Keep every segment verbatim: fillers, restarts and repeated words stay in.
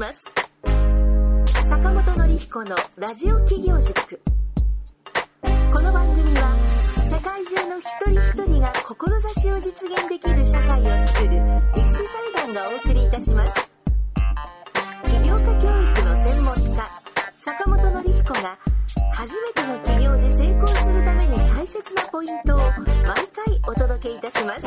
ます。坂本典彦のラジオ企業塾。この番組は世界中の一人一人が志を実現できる社会を作る立志財団がお送りいたします。起業家教育の専門家坂本典彦が初めての起業で成功するために大切なポイントを毎回お届けいたします。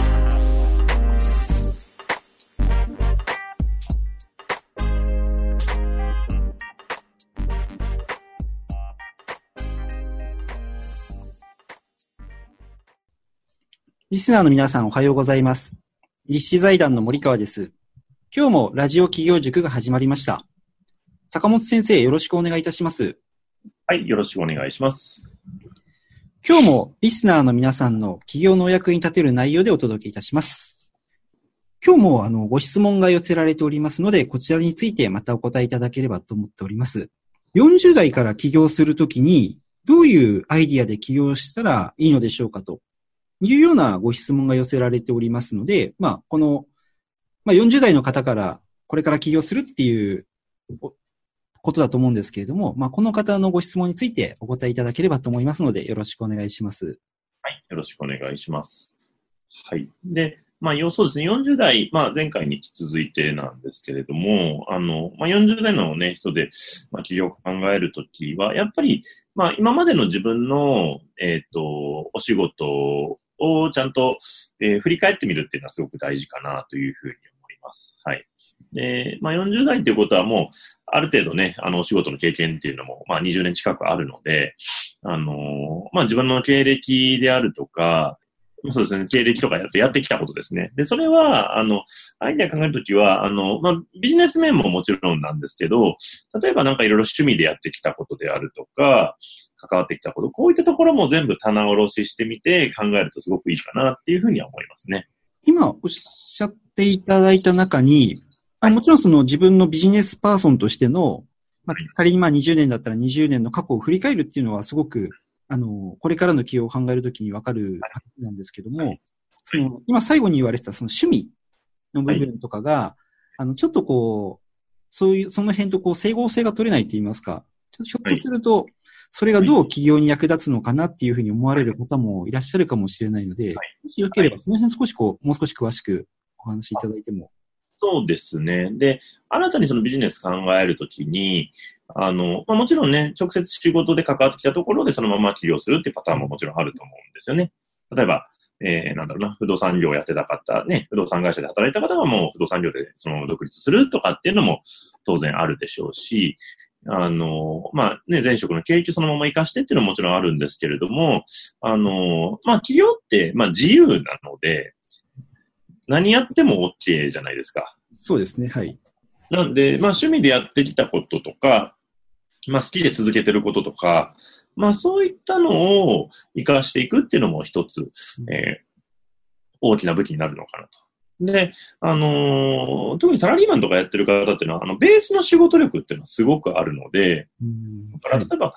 リスナーの皆さんおはようございます。立志財団の森川です。今日もラジオ企業塾が始まりました。坂本先生、よろしくお願いいたします。 はい、よろしくお願いします。 今日もリスナーの皆さんの起業のお役に立てる内容でお届けいたします。今日もあのご質問が寄せられておりますので、こちらについてまたお答えいただければと思っております。よんじゅう代から起業するときにどういうアイディアで起業したらいいのでしょうかというようなご質問が寄せられておりますので、まあ、この、まあ、よんじゅう代の方からこれから起業するっていうことだと思うんですけれども、まあ、この方のご質問についてお答えいただければと思いますので、よろしくお願いします。 はい、よろしくお願いします。はい。で、まあ、要そうですね、よんじゅう代、まあ、前回に引き続いてなんですけれども、あの、まあ、よんじゅう代のね、人で、まあ、起業を考えるときは、やっぱり、まあ、今までの自分の、えっと、お仕事をちゃんと、えー、振り返ってみるっていうのはすごく大事かなというふうに思います。はい。で、まあ、よんじゅう代っていうことはもう、ある程度ね、あの、お仕事の経験っていうのも、まあ、にじゅうねん近くあるので、あのー、まあ、自分の経歴であるとか、そうですね、経歴とかやってやってきたことですね。で、それは、あの、アイデア考えるときは、あの、まあ、ビジネス面ももちろんなんですけど、例えばなんかいろいろ趣味でやってきたことであるとか、関わってきたこと、こういったところも全部棚卸ししてみて考えるとすごくいいかなっていうふうには思いますね。 今おっしゃっていただいた中に、はい、もちろんその自分のビジネスパーソンとしての、まあ、仮にまあにじゅうねんだったらにじゅうねんの過去を振り返るっていうのはすごく、あの、これからの起業を考えるときにわかる話なんですけども、はいはい、その今最後に言われてたその趣味の部分とかが、はい、あの、ちょっとこう、そういう、その辺とこう整合性が取れないって言いますか、ちょっとひょっとすると、はい、それがどう起業に役立つのかなっていうふうに思われる方もいらっしゃるかもしれないので、はい、もしよければその辺少しこう、もう少し詳しくお話しいただいても。 そうですね。で、新たにそのビジネス考えるときに、あの、まあ、もちろんね、直接仕事で関わってきたところでそのまま起業するっていうパターンももちろんあると思うんですよね。例えば、えー、なんだろうな、不動産業やってた方、ね、不動産会社で働いた方がもう不動産業でその独立するとかっていうのも当然あるでしょうし、あの、まあ、ね、前職の経歴そのまま活かしてっていうのももちろんあるんですけれども、あの、まあ、起業って、まあ、自由なので、何やっても OK じゃないですか。 そうですね、はい。 なんで、まあ、趣味でやってきたこととか、まあ、好きで続けてることとか、まあ、そういったのを活かしていくっていうのも一つ、えー、大きな武器になるのかなと。で、あのー、特にサラリーマンとかやってる方っていうのは、あの、ベースの仕事力っていうのはすごくあるので、うん、だから例えば、はい、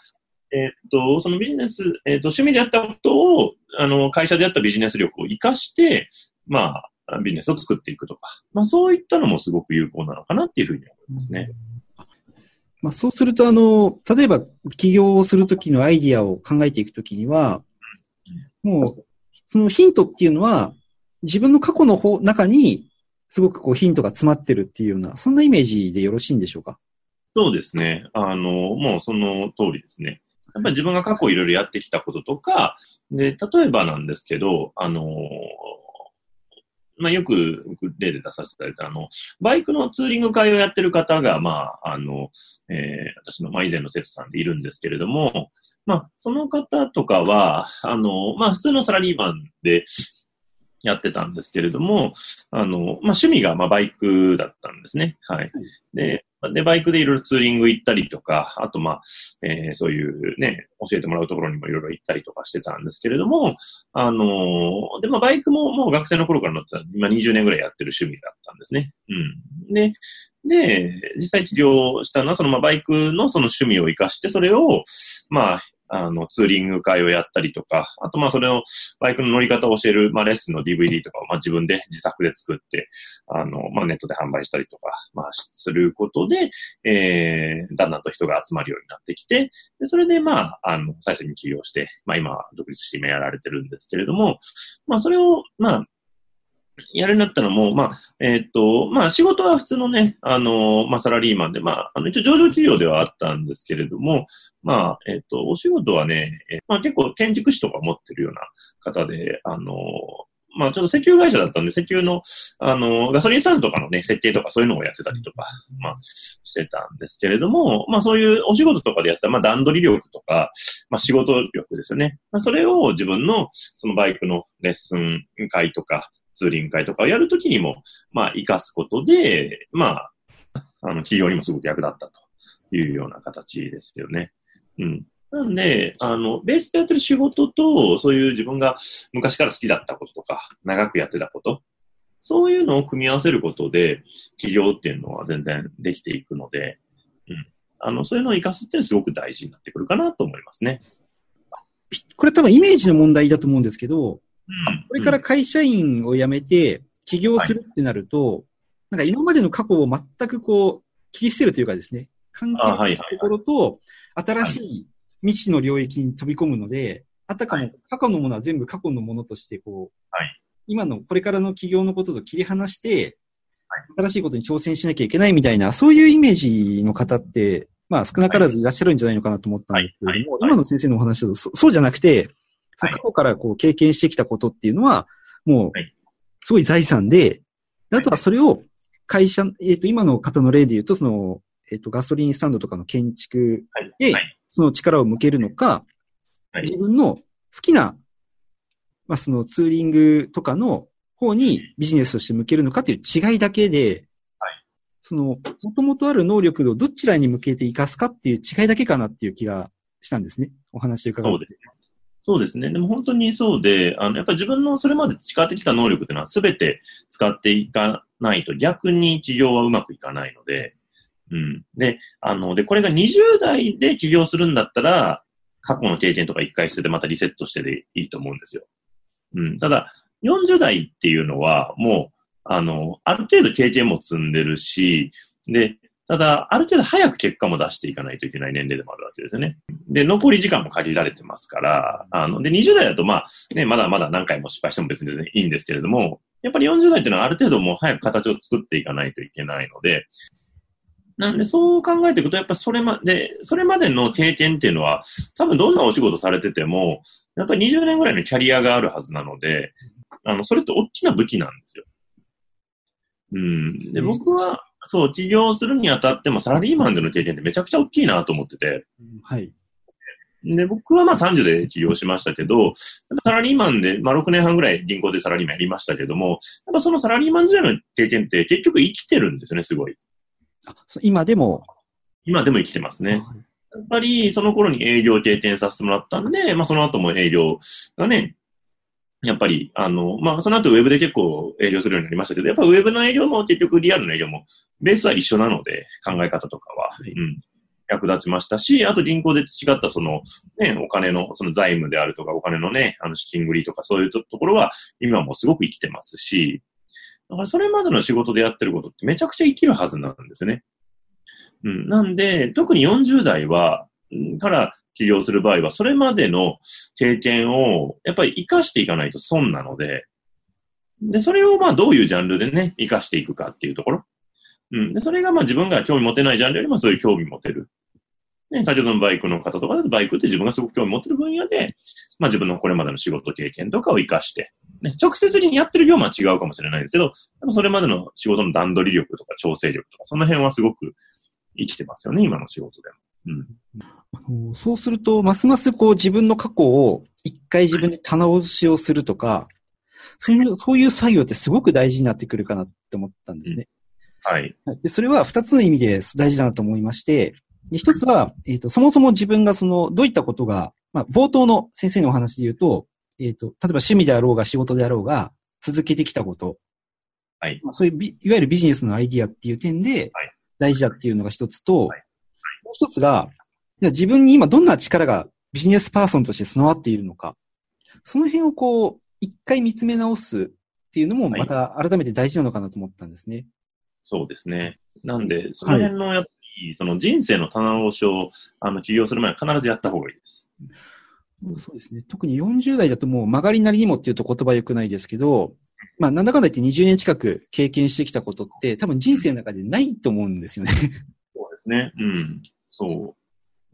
えー、っと、そのビジネス、えー、っと、趣味でやったことを、あの、会社でやったビジネス力を活かして、まあ、ビジネスを作っていくとか、まあそういったのもすごく有効なのかなっていうふうに思いますね。 まあそうすると、あの、例えば起業をするときのアイディアを考えていくときには、もう、そのヒントっていうのは、自分の過去の方、中に、すごくこうヒントが詰まってるっていうような、そんなイメージでよろしいんでしょうか？ そうですね。あの、もうその通りですね。やっぱり自分が過去いろいろやってきたこととか、で、例えばなんですけど、あの、まあ、よく例で出させていただいた、あの、バイクのツーリング会をやってる方が、まあ、あの、えー、私の、まあ、以前の生徒さんでいるんですけれども、まあ、その方とかは、あの、まあ、普通のサラリーマンでやってたんですけれども、あの、まあ、趣味が、まあ、バイクだったんですね。はい。で、で、バイクでいろいろツーリング行ったりとか、あと、まあ、えー、そういうね、教えてもらうところにもいろいろ行ったりとかしてたんですけれども、あのー、で、まあ、バイクももう学生の頃から乗ってた、今にじゅうねんぐらいやってる趣味だったんですね。うん。で、で、実際起業したのは、そのまあバイクのその趣味を活かして、それを、まあ、 あの、ツーリング会をやったりとか、あとまあそれをバイクの乗り方を教える、まあレッスンの ディーブイディー とかをまあ自分で自作で作って、あの、まあネットで販売したりとか、まあすることで、えー、だんだんと人が集まるようになってきて、でそれでまあ、あの、最初に起業して、まあ今、独立して今やられてるんですけれども、まあそれを、まあ、やるんだったらもう、まあ、えーっと、まあ仕事は普通のね、あの、まあサラリーマンで、まあ、あの一応上場企業ではあったんですけれども、まあ、えーっと、お仕事はね、えーまあ結構建築士とか持ってるような方で、あの、まあちょっと石油会社だったんで、石油の、あの、ガソリンスタンドとかのね、設計とかそういうのをやってたりとか、まあ、してたんですけれども、まあそういうお仕事とかでやったら、まあ段取り力とか、まあ仕事力ですよね。まあそれを自分の、そのバイクのレッスン会とか、ツーリング会とかをやるときにも、まあ、活かすことで、まあ、あの、企業にもすごく役立ったというような形ですよね。うん。なんで、あの、ベースでやってる仕事と、そういう自分が昔から好きだったこととか、長くやってたこと、そういうのを組み合わせることで、起業っていうのは全然できていくので、うん。あの、そういうのを活かすっていうのはすごく大事になってくるかなと思いますね。 これ多分イメージの問題だと思うんですけど、 うん、 これから会社員を辞めて起業するってなると、はい、なんか今までの過去を全くこう切り捨てるというかですね、関係ないところと新しい未知の領域に飛び込むので、あたかも過去のものは全部過去のものとしてこう、はい、今のこれからの起業のことと切り離して、はい、新しいことに挑戦しなきゃいけないみたいな、そういうイメージの方って、まあ少なからずいらっしゃるんじゃないのかなと思ったんですけれども、はいはいはい、今の先生のお話だと そ, そうじゃなくて、過去からこう経験してきたことっていうのは、もう、すごい財産で、あとはそれを会社、えっと、今の方の例で言うと、その、えっと、ガソリンスタンドとかの建築で、その力を向けるのか、自分の好きな、まあ、そのツーリングとかの方にビジネスとして向けるのかっていう違いだけで、その、もともとある能力をどちらに向けて活かすかっていう違いだけかなっていう気がしたんですね。お話を伺って。 そうですね。そうですね。でも本当にそうで、あの、やっぱり自分のそれまで培ってきた能力っていうのは全て使っていかないと逆に起業はうまくいかないので、うん。で、あの、で、これがにじゅう代で起業するんだったら、過去の経験とか一回捨ててまたリセットしてでいいと思うんですよ。うん。ただ、よんじゅう代っていうのはもう、あの、ある程度経験も積んでるし、で、ただ、ある程度早く結果も出していかないといけない年齢でもあるわけですよね。で、残り時間も限られてますから、あの、で、にじゅう代だとまあ、ね、まだまだ何回も失敗しても別にいいんですけれども、やっぱりよんじゅう代っていうのはある程度もう早く形を作っていかないといけないので、なんでそう考えていくと、やっぱそれまで、それまでの経験っていうのは、多分どんなお仕事されてても、やっぱりにじゅうねんぐらいのキャリアがあるはずなので、あの、それって大きな武器なんですよ。うん。で、僕は、そう、起業するにあたってもサラリーマンでの経験ってめちゃくちゃ大きいなと思ってて。 はい。 で、僕はまあさんじゅうで起業しましたけど、サラリーマンで、まあろくねんはんぐらい銀行でサラリーマンやりましたけども、やっぱそのサラリーマン時代の経験って結局生きてるんですよね、すごい。 あ、今でも今でも生きてますね。やっぱりその頃に営業経験させてもらったんで、まあその後も営業がね、やっぱり、あの、まあ、その後ウェブで結構営業するようになりましたけど、やっぱウェブの営業も結局リアルの営業もベースは一緒なので、考え方とかは、はい、うん、役立ちましたし、あと銀行で培ったその、ね、お金の、その財務であるとか、お金のね、あの資金繰りとかそういうところは、今もすごく生きてますし、だからそれまでの仕事でやってることってめちゃくちゃ生きるはずなんですよね。うん。なんで、特によんじゅう代は、から、起業する場合は、それまでの経験を、やっぱり活かしていかないと損なので、で、それをまあどういうジャンルでね、活かしていくかっていうところ。うん。で、それがまあ自分が興味持てないジャンルよりもそういう興味持てる。ね、先ほどのバイクの方とかだとバイクって自分がすごく興味持ってる分野で、まあ自分のこれまでの仕事経験とかを活かして、ね、直接的にやってる業務は違うかもしれないですけど、でもそれまでの仕事の段取り力とか調整力とか、その辺はすごく生きてますよね、今の仕事でも。 うん、そうすると、ますますこう自分の過去を一回自分で棚押しをするとか、はい、そういう、そういう作業ってすごく大事になってくるかなって思ったんですね。 うん、はい。 で、それは二つの意味で大事だなと思いまして、で一つは、えっと、そもそも自分がその、どういったことが、まあ、冒頭の先生のお話で言うと、えっと、例えば趣味であろうが仕事であろうが、続けてきたこと。 はい。 まあ、そういうビ、いわゆるビジネスのアイディアっていう点で、大事だっていうのが一つと、はい、もう一つが、自分に今どんな力がビジネスパーソンとして備わっているのか。その辺をこう、一回見つめ直すっていうのもまた改めて大事なのかなと思ったんですね。はい、 そうですね。なんで、その辺のやっぱり、その人生の棚卸しを、あの、起業する前は必ずやった方がいいです。 そうですね。特によんじゅう代だともう曲がりなりにもっていうと言葉良くないですけど、まあなんだかんだ言ってにじゅうねん近く経験してきたことって多分人生の中でないと思うんですよね。そうですね。うん。そう。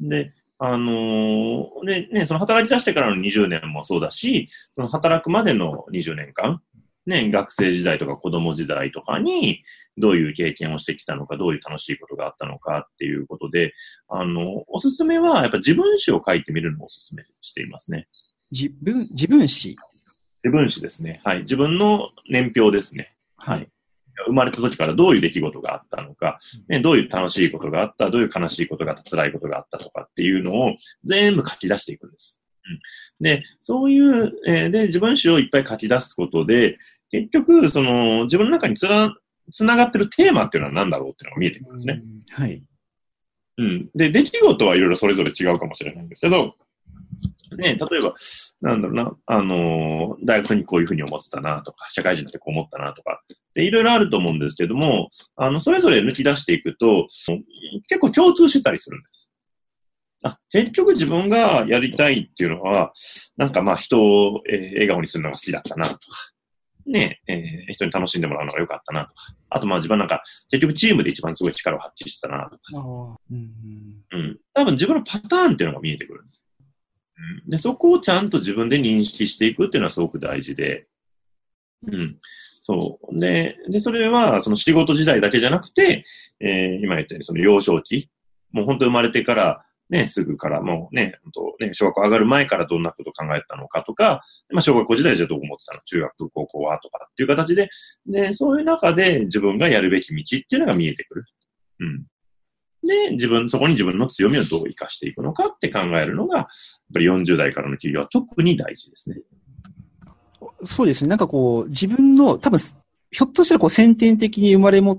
で、あのー、で、ね、その働き出してからのにじゅうねんもそうだし、その働くまでのにじゅうねんかん、ね、学生時代とか子供時代とかにどういう経験をしてきたのか、どういう楽しいことがあったのかっていうことで、あの、おすすめはやっぱ自分史を書いてみるのをおすすめしていますね。 自分、自分史自分史ですね。はい。自分の年表ですね。はい。生まれた時からどういう出来事があったのか、ね、どういう楽しいことがあった、どういう悲しいことがあった、辛いことがあったとかっていうのを全部書き出していくんです。うん、で、そういう、えー、で、自分史をいっぱい書き出すことで、結局、その、自分の中につら、つながってるテーマっていうのは何だろうっていうのが見えてくるんですね。 はい。 うん。で、出来事はいろいろそれぞれ違うかもしれないんですけど、ね、例えば、なんだろうな、あのー、大学にこういうふうに思ってたなとか、社会人になってこう思ったなとか、で、いろいろあると思うんですけども、あの、それぞれ抜き出していくと、結構共通してたりするんです。あ、結局自分がやりたいっていうのは、なんかまあ人を、えー、笑顔にするのが好きだったなとか、ね、えー、人に楽しんでもらうのが良かったなとか、あとまあ自分なんか結局チームで一番すごい力を発揮してたなとか、あ、うん、うん、多分自分のパターンっていうのが見えてくるんです。うん、で、そこをちゃんと自分で認識していくっていうのはすごく大事で、うん。そう。で、で、それは、その仕事時代だけじゃなくて、えー、今言ったように、その幼少期、もう本当生まれてから、ね、すぐからもうね、本当ね、小学校上がる前からどんなことを考えてたのかとか、まあ小学校時代じゃどう思ってたの、中学、高校はとかっていう形で、で、そういう中で自分がやるべき道っていうのが見えてくる。うん。で、自分、そこに自分の強みをどう活かしていくのかって考えるのが、やっぱりよんじゅう代からの企業は特に大事ですね。 そうですね。なんかこう、自分の、多分、ひょっとしたらこう、先天的に生まれ持った、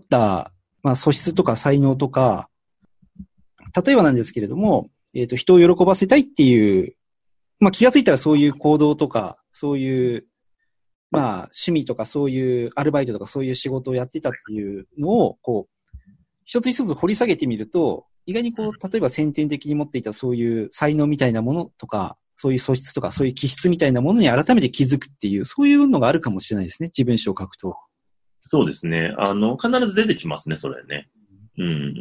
まあ、素質とか才能とか、例えばなんですけれども、えっと、人を喜ばせたいっていう、まあ、気がついたらそういう行動とか、そういう、まあ、趣味とかそういうアルバイトとかそういう仕事をやってたっていうのを、こう、一つ一つ掘り下げてみると、意外にこう、例えば先天的に持っていたそういう才能みたいなものとか、そういう素質とか、そういう気質みたいなものに改めて気づくっていう、そういうのがあるかもしれないですね。自分史を書くと。 そうですね。あの、必ず出てきますね、それね。うん。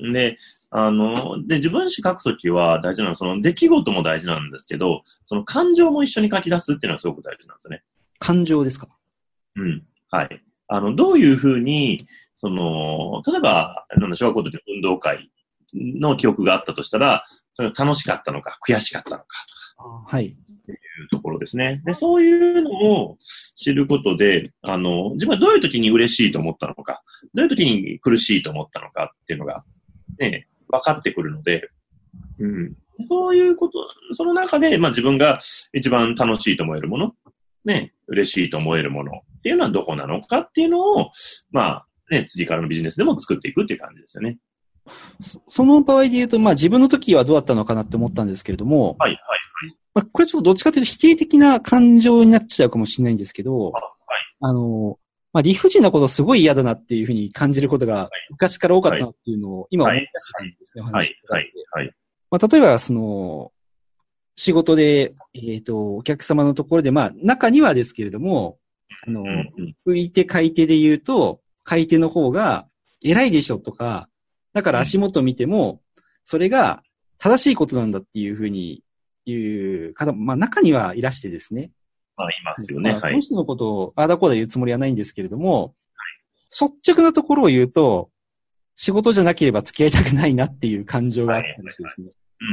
で、あの、で、自分史書くときは大事なのは、その出来事も大事なんですけど、その感情も一緒に書き出すっていうのはすごく大事なんですね。 感情ですか？ うん。はい。あの、どういうふうに、その、例えば、なんだ、小学校で運動会の記憶があったとしたら、それが楽しかったのか、悔しかったのかとか。 はい。 っていうところですね。で、そういうのを知ることで、あの、自分はどういう時に嬉しいと思ったのか、どういう時に苦しいと思ったのかっていうのが、ね、分かってくるので、うん。そういうこと、その中で、まあ自分が一番楽しいと思えるもの、ね、嬉しいと思えるものっていうのはどこなのかっていうのを、まあ、ね、次からのビジネスでも作っていくっていう感じですよね。 そ, その場合で言うと、まあ自分の時はどうだったのかなって思ったんですけれども、 はいはいはい。 まあ、これちょっとどっちかというと否定的な感情になっちゃうかもしれないんですけど、あ、はい、あの、まあ理不尽なことすごい嫌だなっていうふうに感じることが昔から多かったなっていうのを今思い出したんですね、 はい、はい、はい、はい。 まあ例えばその、仕事で、えっと、お客様のところで、まあ中にはですけれども、あの、うんうん、売り手買い手で言うと、買い手の方が偉いでしょとか、だから足元見ても、それが正しいことなんだっていうふうに言う方、まあ中にはいらしてですね。 まあいますよね。 まあ、その人のことをああだこうだ言うつもりはないんですけれども、はい、率直なところを言うと、仕事じゃなければ付き合いたくないなっていう感情があったりしてですね。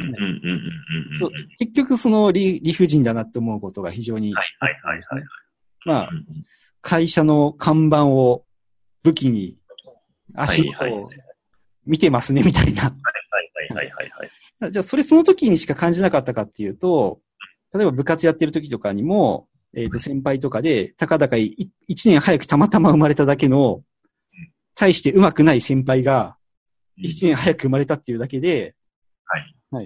結局その 理, 理不尽だなって思うことが非常に、はいはいはいはい。まあ、会社の看板を武器に足元を見てますねみたいな。はいはいはいはい、はい。じゃあそれその時にしか感じなかったかっていうと、例えば部活やってる時とかにも、えっと先輩とかで、たかだかいちねん早くたまたま生まれただけの、対して上手くない先輩が、いちねん早く生まれたっていうだけで、はい。はい。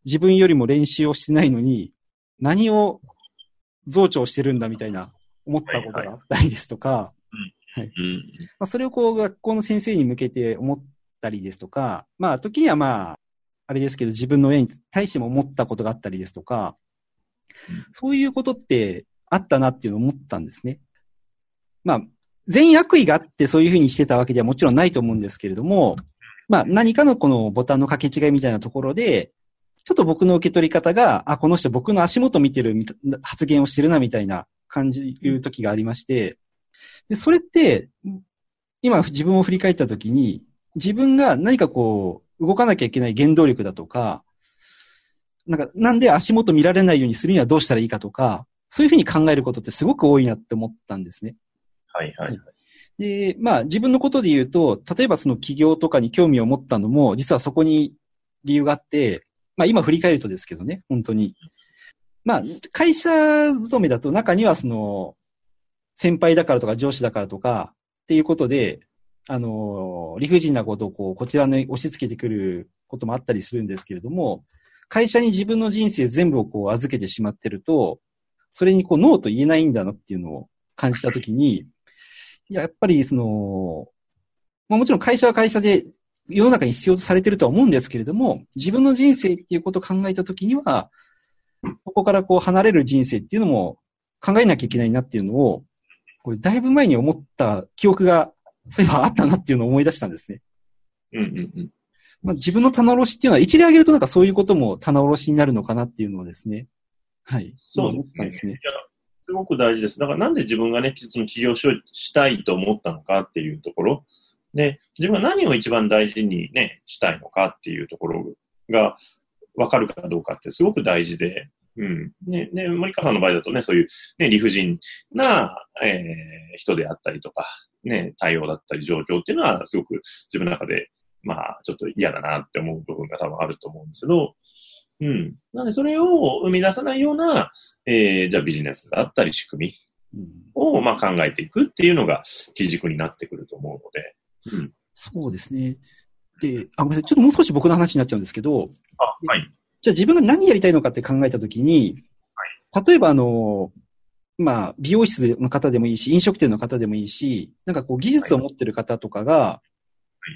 自分よりも練習をしてないのに、何を増長してるんだみたいな思ったことがあったりですとか、それをこう学校の先生に向けて思ったりですとか、まあ時にはまあ、あれですけど自分の親に対しても思ったことがあったりですとか、そういうことってあったなっていうのを思ったんですね。まあ、全員悪意があってそういうふうにしてたわけではもちろんないと思うんですけれども、まあ何かのこのボタンの掛け違いみたいなところで、ちょっと僕の受け取り方が、あ、この人僕の足元見てる発言をしてるなみたいな感じいう時がありまして、で、それって、今自分を振り返った時に、自分が何かこう、動かなきゃいけない原動力だとか、なんか、なんで足元見られないようにするにはどうしたらいいかとか、そういうふうに考えることってすごく多いなって思ったんですね。 はいはいはい。 で、まあ自分のことで言うと、例えばその企業とかに興味を持ったのも、実はそこに理由があって、まあ今振り返るとですけどね、本当に。まあ会社勤めだと中にはその、先輩だからとか上司だからとかっていうことで、あの、理不尽なことをこう、こちらに押し付けてくることもあったりするんですけれども、会社に自分の人生全部をこう預けてしまってると、それにこうノーと言えないんだなっていうのを感じたときに、いや、やっぱりその、まあもちろん会社は会社で世の中に必要とされてるとは思うんですけれども、自分の人生っていうことを考えたときには、ここからこう離れる人生っていうのも考えなきゃいけないなっていうのを、これだいぶ前に思った記憶が、そういえばあったなっていうのを思い出したんですね。 うんうんうん。 まあ、自分の棚卸しっていうのは一例挙げるとなんかそういうことも棚卸しになるのかなっていうのをですね。はい。 そうですね。いや、すごく大事です。だからなんで自分がね、その起業ししたいと思ったのかっていうところ。で、自分が何を一番大事にね、したいのかっていうところが分かるかどうかってすごく大事で。うん。ね、ね、森川さんの場合だとね、そういうね、理不尽な、えー、人であったりとか、ね、対応だったり状況っていうのはすごく自分の中で、まあ、ちょっと嫌だなって思う部分が多分あると思うんですけど、うん。なので、それを生み出さないような、えー、じゃあビジネスだったり仕組みを、まあ考えていくっていうのが基軸になってくると思うので。うん。 そうですね。で、あ、ごめんなさい。ちょっともう少し僕の話になっちゃうんですけど、 あ、はい。 じゃあ自分が何やりたいのかって考えたときに、はい、例えばあの、まあ、美容室の方でもいいし、飲食店の方でもいいし、なんかこう技術を持ってる方とかが、はい、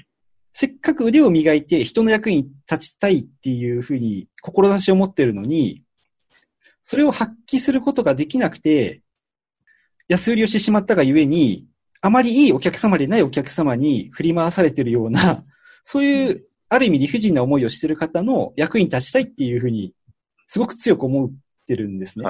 せっかく腕を磨いて人の役に立ちたいっていうふうに志を持ってるのに、それを発揮することができなくて、安売りをしてしまったがゆえに、あまりいいお客様でないお客様に振り回されてるような、そういう、ある意味理不尽な思いをしてる方の役に立ちたいっていうふうに、すごく強く思ってるんですね。はい。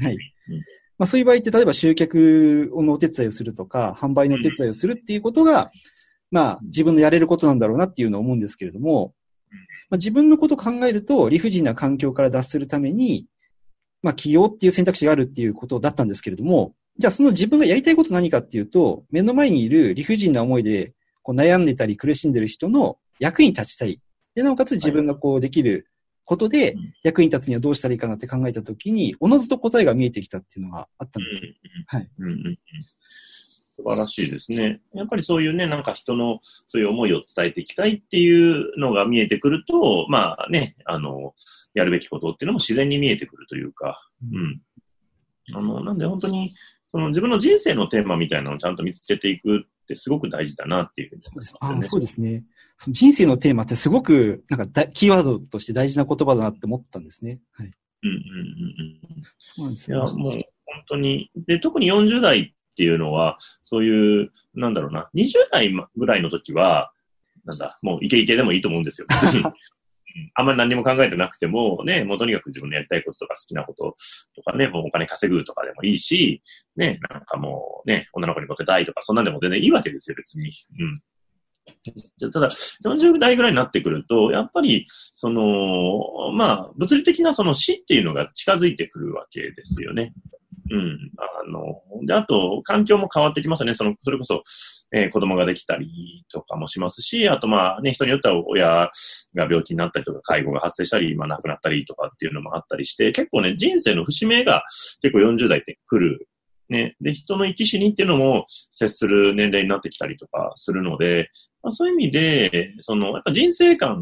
はい。まあそういう場合って例えば集客のお手伝いをするとか、販売のお手伝いをするっていうことが、まあ自分のやれることなんだろうなっていうのを思うんですけれども、まあ、自分のことを考えると理不尽な環境から脱するために、まあ起業っていう選択肢があるっていうことだったんですけれども、じゃあその自分がやりたいこと何かっていうと、目の前にいる理不尽な思いでこう悩んでたり苦しんでる人の役に立ちたい。で、なおかつ自分がこうできることで役に立つにはどうしたらいいかなって考えたときに、おのずと答えが見えてきたっていうのがあったんです。はい。 うんうんうん、素晴らしいですね。やっぱりそういうね、なんか人のそういう思いを伝えていきたいっていうのが見えてくると、まあね、あの、やるべきことっていうのも自然に見えてくるというか、うん。あの、なんで本当に、その自分の人生のテーマみたいなのをちゃんと見つけていくってすごく大事だなっていうふうに思いますよね。 あ、そうですね。その人生のテーマってすごく、なんかキーワードとして大事な言葉だなって思ったんですね。はい。 うんうんうんうん。 そうなんですよ。 いや、もう本当に、で、特によんじゅう代っていうのは、そういう、なんだろうな、にじゅう代ぐらいの時は、なんだ、もうイケイケでもいいと思うんですよ。別にあんまり何にも考えてなくても、ね、もうとにかく自分のやりたいこととか好きなこととかね、もうお金稼ぐとかでもいいし、ね、なんかもうね、女の子にモテたいとか、そんなんでも全然いいわけですよ、別に。うん。ただ、よんじゅう代ぐらいになってくると、やっぱり、その、まあ、物理的なその死っていうのが近づいてくるわけですよね。うん。あの、で、あと、環境も変わってきますよね。その、それこそ、えー、子供ができたりとかもしますし、あとまあね、人によっては親が病気になったりとか、介護が発生したり、まあ亡くなったりとかっていうのもあったりして、結構ね、人生の節目が結構よんじゅう代って来る。ね。で、人の生き死にっていうのも接する年齢になってきたりとかするので、まあ、そういう意味で、その、やっぱ人生観っ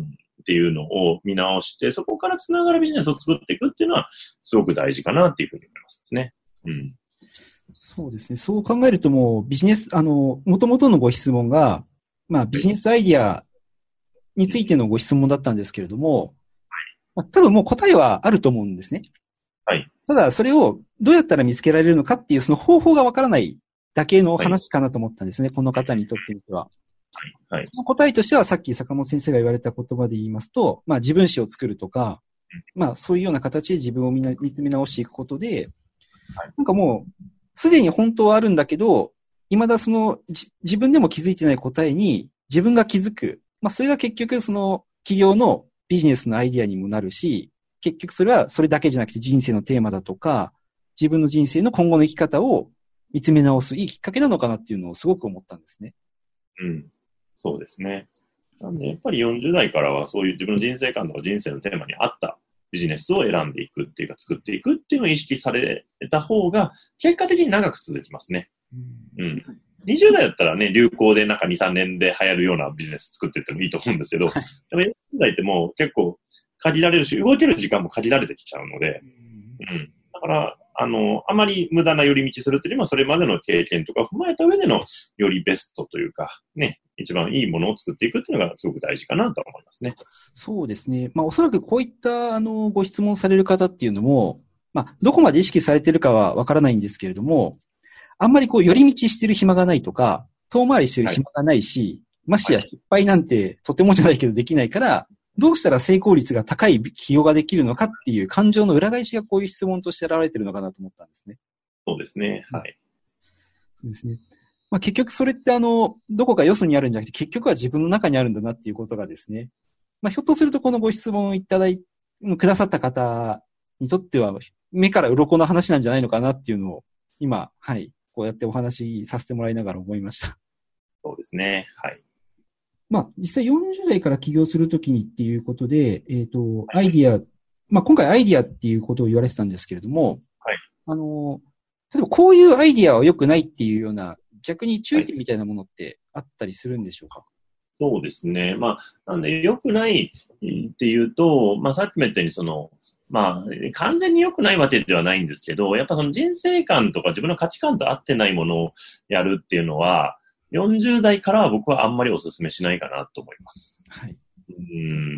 っていうのを見直して、そこからつながるビジネスを作っていくっていうのは、すごく大事かなっていうふうに思いますね。うん。 そうですね。そう考えるともうビジネス、あの、元々のご質問が、まあビジネスアイディアについてのご質問だったんですけれども、まあ、多分もう答えはあると思うんですね。 はい。 ただそれをどうやったら見つけられるのかっていうその方法がわからないだけの話かなと思ったんですね。はい、この方にとってみては。 はい。はい。 その答えとしてはさっき坂本先生が言われた言葉で言いますと、まあ自分史を作るとか、まあそういうような形で自分を見つめ直していくことで、はい、なんかもうすでに本当はあるんだけど、未だその自分でも気づいてない答えに自分が気づく。まあそれが結局その企業のビジネスのアイディアにもなるし、結局それはそれだけじゃなくて人生のテーマだとか、自分の人生の今後の生き方を見つめ直すいいきっかけなのかなっていうのをすごく思ったんですね。 うん。そうですね。なんでやっぱりよんじゅう代からはそういう自分の人生観とか人生のテーマに合ったビジネスを選んでいくっていうか作っていくっていうのを意識された方が結果的に長く続きますね。うん。うん、にじゅう代だったらね、流行でなんかに、さんねんで流行るようなビジネス作っていってもいいと思うんですけど、はい、でもよんじゅう代ってもう結構限られるし、動ける時間も限られてきちゃうので、うん。だから、あの、あまり無駄な寄り道するっていうよりも、それまでの経験とかを踏まえた上でのよりベストというか、ね、一番いいものを作っていくっていうのがすごく大事かなと思いますね。 そうですね。まあおそらくこういったあのご質問される方っていうのも、まあどこまで意識されてるかはわからないんですけれども、あんまりこう寄り道してる暇がないとか、遠回りしてる暇がないし、はい、ましてや失敗なんてとてもじゃないけどできないから、どうしたら成功率が高い起業ができるのかっていう感情の裏返しがこういう質問として現れてるのかなと思ったんですね。 そうですね。はい。 そうですね。まあ結局それってあの、どこかよそにあるんじゃなくて結局は自分の中にあるんだなっていうことがですね。まあひょっとするとこのご質問をいただい、くださった方にとっては目から鱗の話なんじゃないのかなっていうのを今、はい、こうやってお話しさせてもらいながら思いました。 そうですね。はい。 まあ、実際よんじゅう代から起業するときにっていうことで、えっと、アイディア、まあ今回アイディアっていうことを言われてたんですけれども、 はい。 あの、例えばこういうアイディアは良くないっていうような、逆に注意点みたいなものってあったりするんでしょうか？ そうですね。まあ、なんで良くないっていうと、まあさっきも言ったようにその、まあ、完全に良くないわけではないんですけど、やっぱその人生観とか自分の価値観と合ってないものをやるっていうのは、よんじゅう代からは僕はあんまりお勧めしないかなと思います。 はい。 うん、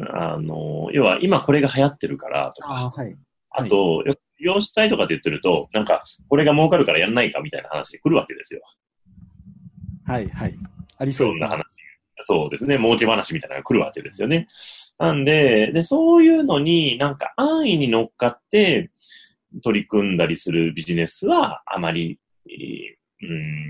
あの、要は今これが流行ってるからとか、 あ、はい。 あと、はい、起業したいとかって言ってると、なんか、これが儲かるからやんないかみたいな話で来るわけですよ。 はい、はい。ありそうですね。 いろんな話。そうですね。儲け話みたいなのが来るわけですよね。なんで、で、そういうのになんか安易に乗っかって取り組んだりするビジネスはあまり、うん、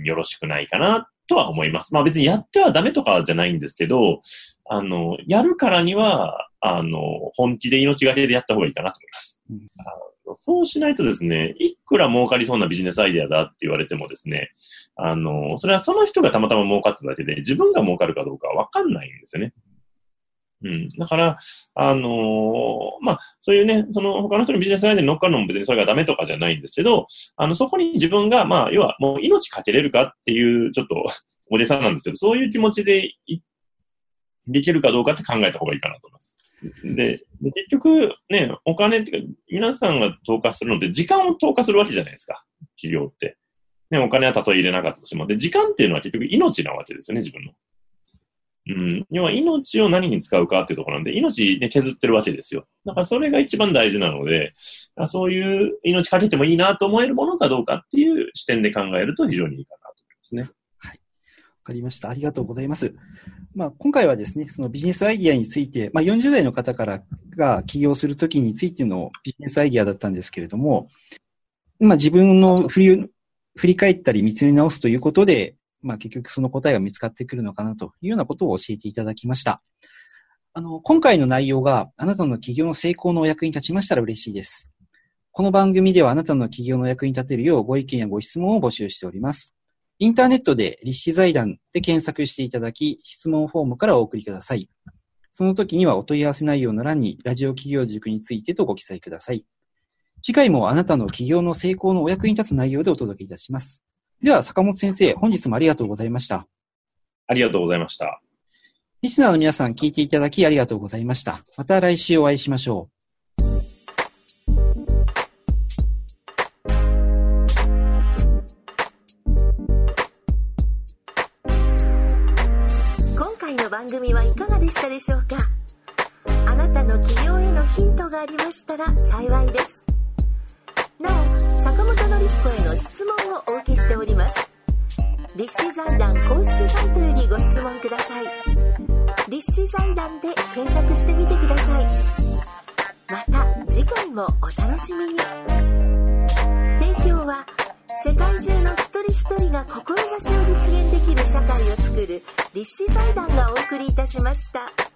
よろしくないかなとは思います。まあ別にやってはダメとかじゃないんですけど、あの、やるからには、あの、本気で命がけでやった方がいいかなと思います。うん、あのそうしないとですね、いくら儲かりそうなビジネスアイデアだって言われてもですね、あの、それはその人がたまたま儲かってただけで、自分が儲かるかどうかはわかんないんですよね。うん。だから、あのー、まあ、そういうね、その他の人のビジネスアイデアに乗っかるのも別にそれがダメとかじゃないんですけど、あの、そこに自分が、まあ、要はもう命かけれるかっていう、ちょっと、おじさんなんですけど、そういう気持ちでい、できるかどうかって考えた方がいいかなと思います。で、で結局、ね、お金っていうか、皆さんが投下するのって時間を投下するわけじゃないですか。企業って。ね、お金はたとえ入れなかったとしても。で、時間っていうのは結局命なわけですよね、自分の。うん。要は命を何に使うかっていうところなんで、命ね、削ってるわけですよ。だからそれが一番大事なので、そういう命かけてもいいなと思えるものかどうかっていう視点で考えると非常にいいかなと思いますね。 はい。わかりました。ありがとうございます。まあ、今回はですね、そのビジネスアイディアについて、まあ、よんじゅう代の方からが起業するときについてのビジネスアイディアだったんですけれども、まあ、自分の振り、振り返ったり見つめ直すということで、まあ結局その答えが見つかってくるのかなというようなことを教えていただきました。あの、今回の内容があなたの起業の成功のお役に立ちましたら嬉しいです。この番組ではあなたの起業の役に立てるようご意見やご質問を募集しております。インターネットで立志財団で検索していただき、質問フォームからお送りください。その時にはお問い合わせ内容の欄にラジオ企業塾についてとご記載ください。次回もあなたの起業の成功のお役に立つ内容でお届けいたします。では、坂本先生、本日もありがとうございました。 ありがとうございました。 リスナーの皆さん聞いていただきありがとうございました。また来週お会いしましょう。 今回の番組はいかがでしたでしょうか。あなたの起業へのヒントがありましたら幸いです。なお、坂本典彦への質問をお受けしております。立志財団公式サイトよりご質問ください。立志財団で検索してみてください。また次回もお楽しみに。提供は世界中の一人一人が志を実現できる社会を作る立志財団がお送りいたしました。